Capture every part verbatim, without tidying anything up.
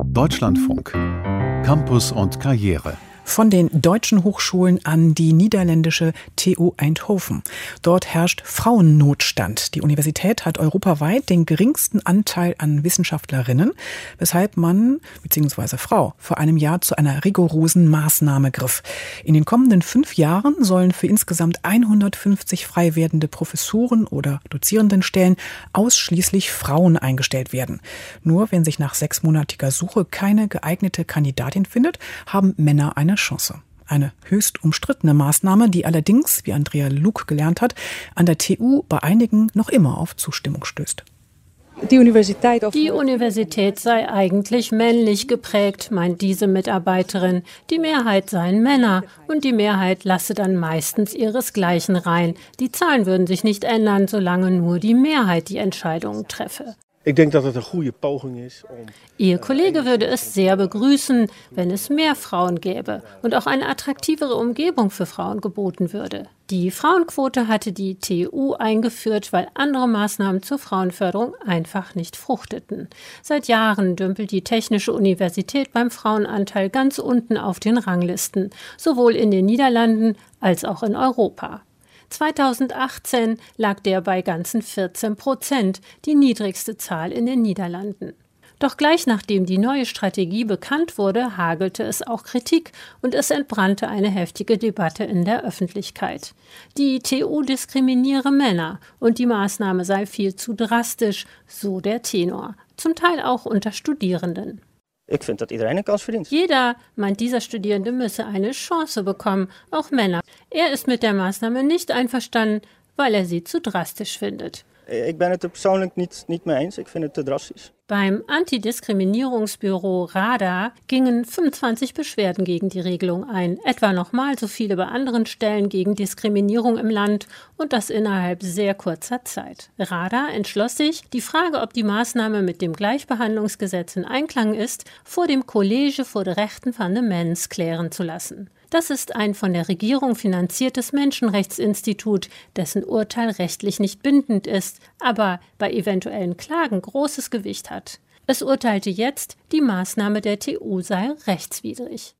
Deutschlandfunk. Campus und Karriere. Von den deutschen Hochschulen an die niederländische T U Eindhoven. Dort herrscht Frauennotstand. Die Universität hat europaweit den geringsten Anteil an Wissenschaftlerinnen, weshalb man bzw. Frau vor einem Jahr zu einer rigorosen Maßnahme griff. In den kommenden fünf Jahren sollen für insgesamt hundertfünfzig frei werdende Professuren oder Dozierendenstellen ausschließlich Frauen eingestellt werden. Nur wenn sich nach sechsmonatiger Suche keine geeignete Kandidatin findet, haben Männer eine Chance. Eine höchst umstrittene Maßnahme, die allerdings, wie Andrea Luck gelernt hat, an der T U bei einigen noch immer auf Zustimmung stößt. Die Universität, Die Universität sei eigentlich männlich geprägt, meint diese Mitarbeiterin. Die Mehrheit seien Männer und die Mehrheit lasse dann meistens ihresgleichen rein. Die Zahlen würden sich nicht ändern, solange nur die Mehrheit die Entscheidungen treffe. Ich denke, dass es eine gute Poging ist. Um Ihr Kollege würde es sehr begrüßen, wenn es mehr Frauen gäbe und auch eine attraktivere Umgebung für Frauen geboten würde. Die Frauenquote hatte die T U eingeführt, weil andere Maßnahmen zur Frauenförderung einfach nicht fruchteten. Seit Jahren dümpelt die Technische Universität beim Frauenanteil ganz unten auf den Ranglisten, sowohl in den Niederlanden als auch in Europa. zweitausendachtzehn lag der bei ganzen vierzehn Prozent, die niedrigste Zahl in den Niederlanden. Doch gleich nachdem die neue Strategie bekannt wurde, hagelte es auch Kritik und es entbrannte eine heftige Debatte in der Öffentlichkeit. Die T U diskriminiere Männer und die Maßnahme sei viel zu drastisch, so der Tenor, zum Teil auch unter Studierenden. Ich finde, dass iedereen een kans verdient. Jeder, meint dieser Studierende, müsse eine Chance bekommen, auch Männer. Er ist mit der Maßnahme nicht einverstanden, weil er sie zu drastisch findet. Ich ben het er persoonlijk niet, niet mee eens. Ik vind het te drastisch. Beim Antidiskriminierungsbüro RADA gingen fünfundzwanzig Beschwerden gegen die Regelung ein, etwa nochmal so viele bei anderen Stellen gegen Diskriminierung im Land und das innerhalb sehr kurzer Zeit. RADA entschloss sich, die Frage, ob die Maßnahme mit dem Gleichbehandlungsgesetz in Einklang ist, vor dem College voor de Rechten van de Mens klären zu lassen. Das ist ein von der Regierung finanziertes Menschenrechtsinstitut, dessen Urteil rechtlich nicht bindend ist, aber bei eventuellen Klagen großes Gewicht hat. Es urteilte jetzt, die Maßnahme der T U sei rechtswidrig.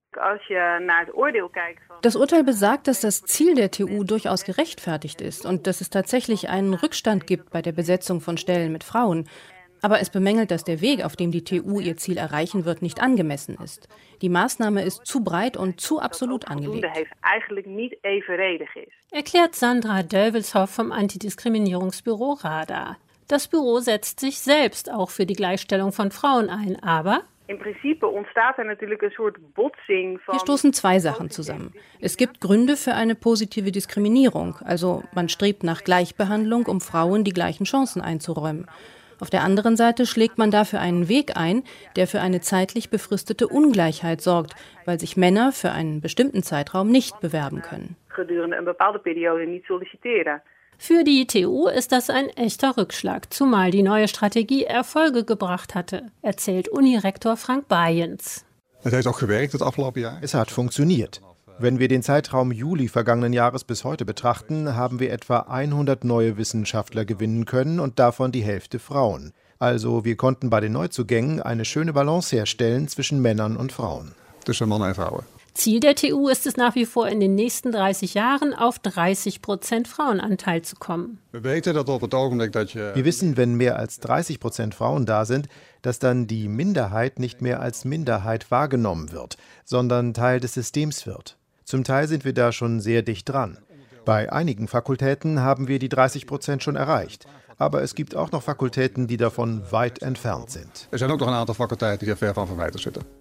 Das Urteil besagt, dass das Ziel der T U durchaus gerechtfertigt ist und dass es tatsächlich einen Rückstand gibt bei der Besetzung von Stellen mit Frauen. Aber es bemängelt, dass der Weg, auf dem die T U ihr Ziel erreichen wird, nicht angemessen ist. Die Maßnahme ist zu breit und zu absolut angelegt. Erklärt Sandra Deuwelshoff vom Antidiskriminierungsbüro RADA. Das Büro setzt sich selbst auch für die Gleichstellung von Frauen ein, aber Hier stoßen zwei Sachen zusammen. Es gibt Gründe für eine positive Diskriminierung, also man strebt nach Gleichbehandlung, um Frauen die gleichen Chancen einzuräumen. Auf der anderen Seite schlägt man dafür einen Weg ein, der für eine zeitlich befristete Ungleichheit sorgt, weil sich Männer für einen bestimmten Zeitraum nicht bewerben können. Für die T U ist das ein echter Rückschlag, zumal die neue Strategie Erfolge gebracht hatte, erzählt Unirektor Frank Bajens. Es hat funktioniert. Wenn wir den Zeitraum Juli vergangenen Jahres bis heute betrachten, haben wir etwa hundert neue Wissenschaftler gewinnen können und davon die Hälfte Frauen. Also wir konnten bei den Neuzugängen eine schöne Balance herstellen zwischen Männern und Frauen. Ziel der T U ist es nach wie vor, in den nächsten dreißig Jahren auf dreißig Prozent Frauenanteil zu kommen. Wir wissen, wenn mehr als dreißig Prozent Frauen da sind, dass dann die Minderheit nicht mehr als Minderheit wahrgenommen wird, sondern Teil des Systems wird. Zum Teil sind wir da schon sehr dicht dran. Bei einigen Fakultäten haben wir die dreißig Prozent schon erreicht. Aber es gibt auch noch Fakultäten, die davon weit entfernt sind. Er zijn ook nog een aantal faculteiten die er ver van verwijderd zitten.